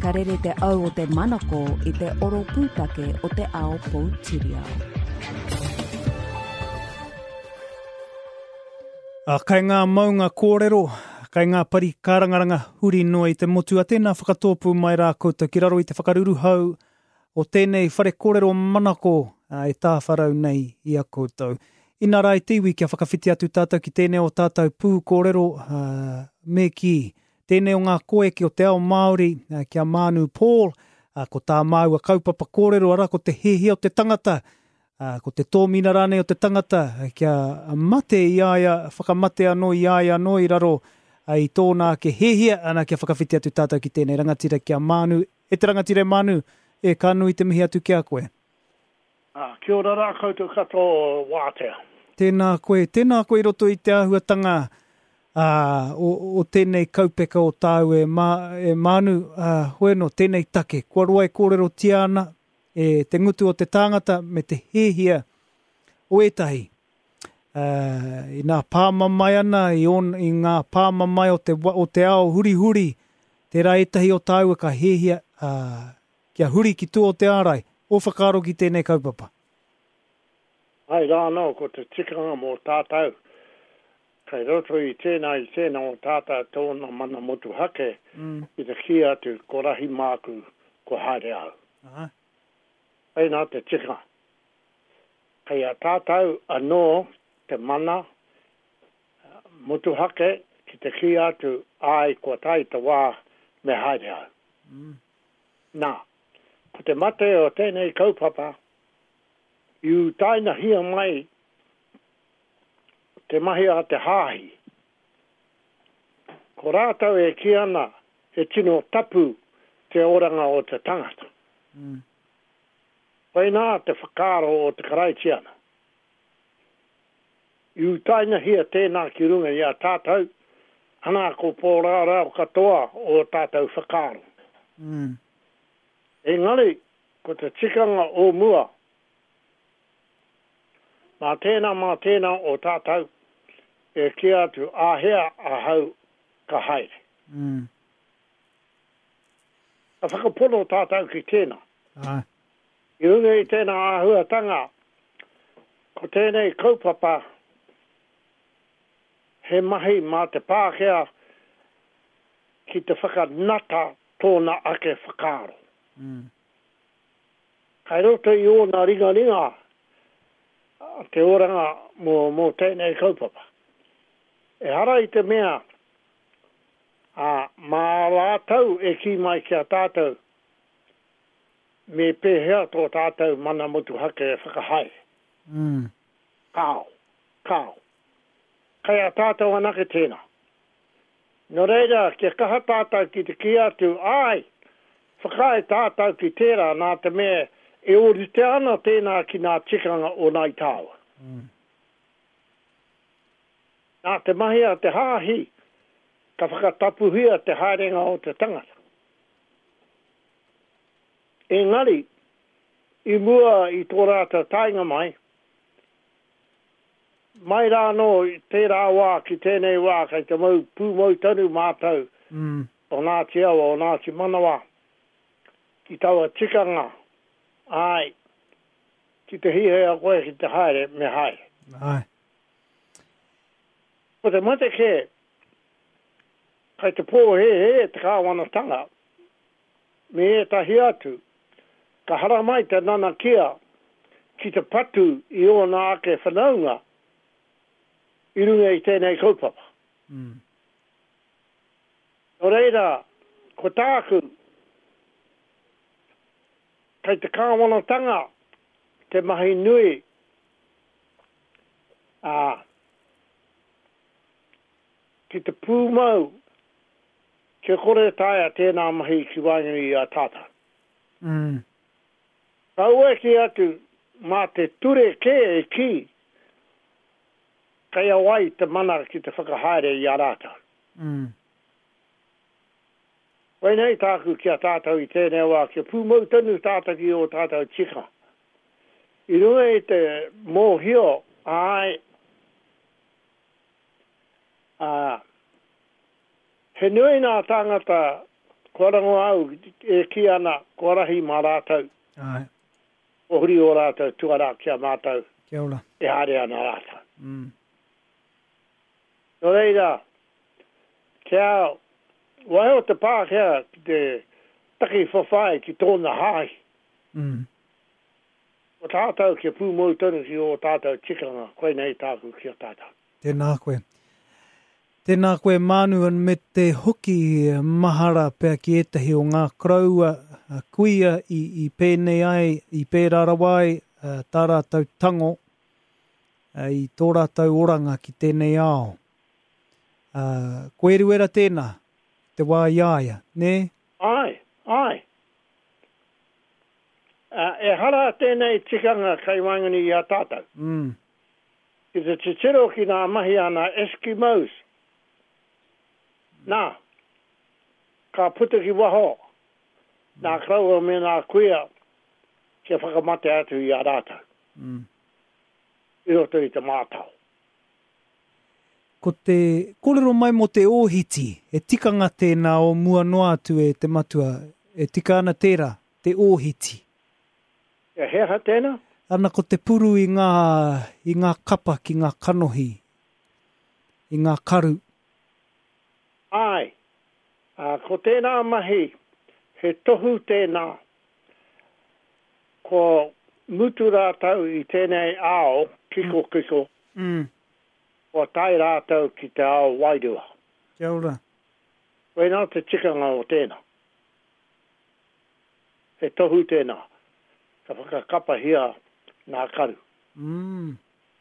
ka rere te au o te manako i te oro pūtake o te ao Poutireo. Kai ngā maunga kōrero, kai ngā pari kārangaranga huri noa i te motu a tēnā whakatōpu mai rā koutou ki raro i te whakaruru hau o tēnei whare kōrero manako e tā wharau nei i a koutou. Ina rai tiwi kia whakawhiti atu tātou ki tēnei o tātou pū kōrero me ki. Tēnei o ngā koe ki o te ao Māori, kia Manu Paul, ko tā māua kaupapa kōrero ara ko te hehe o te tangata, ko te tōmina rāne o te tangata, kia mate i aia, whakamate anō i aia anō i raro i tōnā ke hehea, ana kia whakawhiti atu tātou ki tēnei rangatira kia Manu. E te rangatira Manu, e ka nui te mihi atu kia koe. Kia ora rā koutou katoa wātea. Tēnā koe i roto i te āhuatanga, o tēnei kaupeka o tāu e Manu, hoeno tēnei take, kua roa e kōrero tiana, te ngutu o te tāngata me te hehia o etahi. I ngā pāmamai ana, i ngā pāmamai o te ao huri, tērā etahi o tāu e ka hehia, kia huri ki tū o te ārai, o whakaro ki tēnei kaupapa. Ai rāno, ko te tikanga mō tātou. Kai roto i tēnā o tātou tōna mana motu hake, i te kia atu ko rahi māku ko haere au. Ai nā te tika. Kai a tātou anō te mana motu hake ki te kia atu ai ko tai te wā me haere au. Nā, ko te mate o tēnei kaupapa, i taina hia mai te mahi a te hāhi. Ko rātau e ki ana e tino tapu te oranga o te tangata. Pai nā te whakaro o te karaitiana. I taina hia tēnā ki runga i a tātou, ana ko pōrara o katoa o tātou whakaro. Engari, ko te tikanga o mua, mā tēnā o tātou, e kia atu āhea a hau ka haere. A whakapono tātou ki tēnā. I runga i tēnā āhuatanga, ko tēnei kaupapa, he mahi mā te pākea ki te whakanata tōna ake whakaro. Kai roto i o nā ringa, te oranga mō tēnei kaupapa. E hara i te mea, mā rātau e ki mai kia tātou, me pēhea tō tātou mana motu hake e whakahai. Kāo. Kai a tātou anake tēnā. Nō reira, kia kaha tātou ki te ki atu, whakai tātou ki tērā nā te mea, e ori te ana tēnā ki nā tikanga o nai tāua. Nā te mahi a te hāhi, ka whakatapuhia te haerenga o te tangata. Engari, i mua i tō rāta tainga mai rāno i tērā wā ki tēnei wā, kai te pūmau tanu mātou, o nā te awa, o nā te manawa, ki taua tikanga, ki te hihea koe ki te haere me haere. Ko te mate ke, kai te pō te kāwanatanga, me e tahi atu, ka hara mai te nana kia, ki te patu i o nā ake whanaunga, i runga i tēnei kaupapa. O reira, ko tāku, kai te kāwanatanga, te mahi nui, ki te pūmau, kia kore taia tēnā mahi ki waingai a tāta. Kau e ki atu, mā te ture ke e ki, kai awai te mana ki te whakahaere i a rāta. Wai nei tāku ki a tātou i tēnei wā, kia pūmau tanu tātaki o tātou tika. I runga i te mōhio, he nui nā tāngata Kua rango au, e ki ana, kua rahi mā rātau. Ai. O huri o rātau, tuara kia mātau. Kia ora. E haere ana rātau. Mm. No reira, kia, wai o te pā kia, ki te taki whawhai ki tōna hai. Mm. O tātou kia pū mou tonu ki o tātou tikanga, koe nei tāku kia tātou. Tēnā koe. Tēnā koe Manu me te hoki mahara pēr ki etahi o ngā kraua kuia i pēnei ai, i pērara wai, tā rātou tango, i tō rātou oranga ki tēnei ao. Koe ruera tēnā, te wā iaia, ne? Ai, ai. E hara tēnei tikanga kai wangani i a tātou. Mm. I te titiro ki nā mahi ana Eskimos. Nā, ka puta ki waho. Nā kraua me nā kuia kia whakamate atu i a rātou. Mm. I roto i te mātau. Ko te kōrero mai mo te ōhiti, e tikanga tēnā o mua noa atu e te matua, e tika ana tērā, te ōhiti. E heha tēnā? Ana ko te puru i ngā kapa ki ngā kanohi, i ngā karu. Ai, ko tēnā mahi, he tohu tēnā, ko mutu rātau i tēnei ao, kiko, Mm. o tai rātau ki te ao wairua. Kia ora. Koe nā te tikanga o tēnā. He tohu tēnā, ka whakakapa hia nā karu. Mm.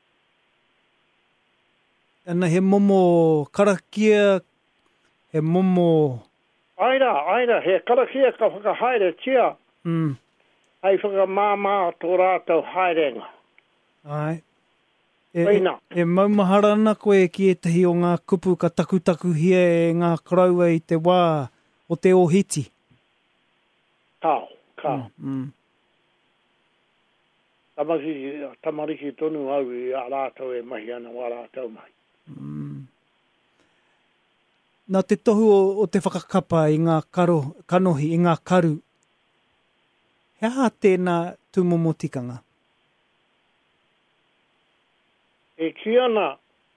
Ana he momo karakia, he momo... Aira, he karakia ka whakahaere tia, Mm. hei whakamāmā tō rātau haerenga. Ai. Koina. E maumahara ana koe ki etahi o ngā kupu ka takutaku hia e ngā kraua i te wā o te ōhiti. Kao. Mm. Tamariki tonu au i a rātau e mahi ana wā rātau mai. Mm. Nā te tohu o te whakakapa i ngā kanohi, i ngā karu. He aha tēnā tūmomo tikanga? E ki ana,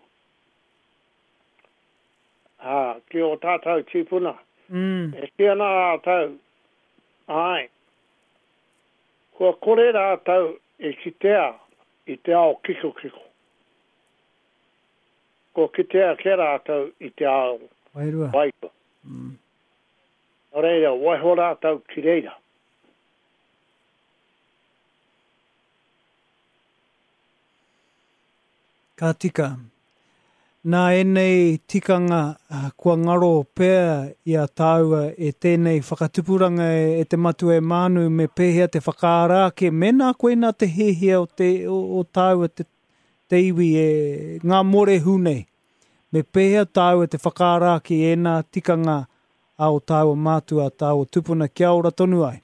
ki o tātou tīpuna, Mm. e ki ana rātau, ai, kua kore rātau e kitea i te ao kiko. Ko kitea ke rātau i te ao Wairua. wairua. Mm. O reira, waiho rātau ki reira. Ka tika. Nā enei tikanga kua ngaro pēr i a tāua e tēnei whakatupuranga e te matua e Manu me pēhea te whakaarake. Mena koe nā te hehia o tāua te iwi e ngā more hunei. Me pēhea tāua te whakaarake e nā tikanga a o tāua mātua a tāua tupuna. Kia ora tonu ai.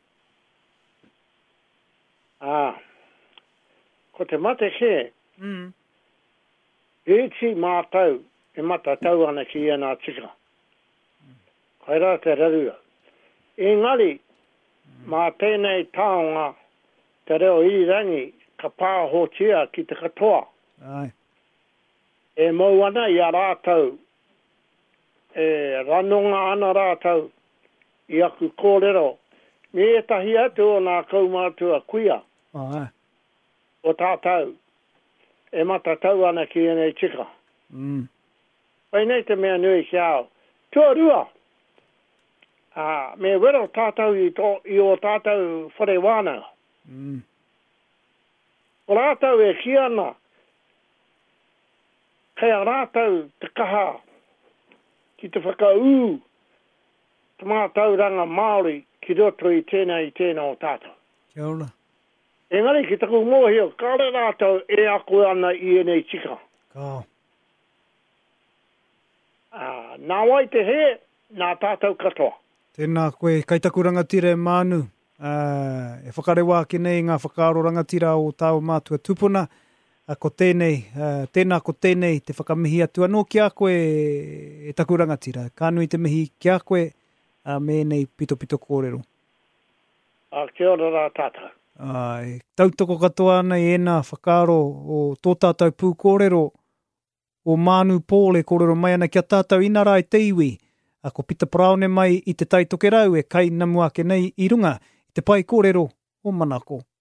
Ko te mate ke, Mm. e ti mātau, e mata tau ana ki ia nā tika. Kai rā te rarua. Engari, mā tēnei tāonga, te reo irirangi, ka pāhotia ki te katoa. Ai. E mau ana i a rātau, e ranonga ana rātau, i aku kōrero. Me e tahi atu o nā kaumātua kuia, Ai. o tātau, e mata tau ana ki enei tika. Mm. Pai nei te mea nui ki au. Tua rua, me wero tātau i o tātau whare wāna. Mm. O rātau e ki ana, kei a rātau te kaha, ki te whakau, te mātau ranga Māori, ki roto i tēnā o tātau. Kia ora. Engari ki taku mōhio, kāre rātau e ako ana i enei tika. Kao. Nā wai te he, nā tātau katoa. Tēnā koe, kai taku rangatira e Manu. E whakarewa ki nei ngā whakaaro rangatira o tāua mātua tupuna. Ko tēnei, tēnā ko tēnei te whakamihi atu anō ki a koe e taku rangatira. Ka nui te mihi ki a koe mēnei pito kōrero. Kia ora rā tātou. Ai, tautoko katoa nei ena whakaro o tō tātou pū kōrero o Manu Pōle kōrero mai ana kia tātou inara e te iwi. Ko Pita Praone mai i te taitoke rau e kai namu ake nei i runga i te pai kōrero o Manako.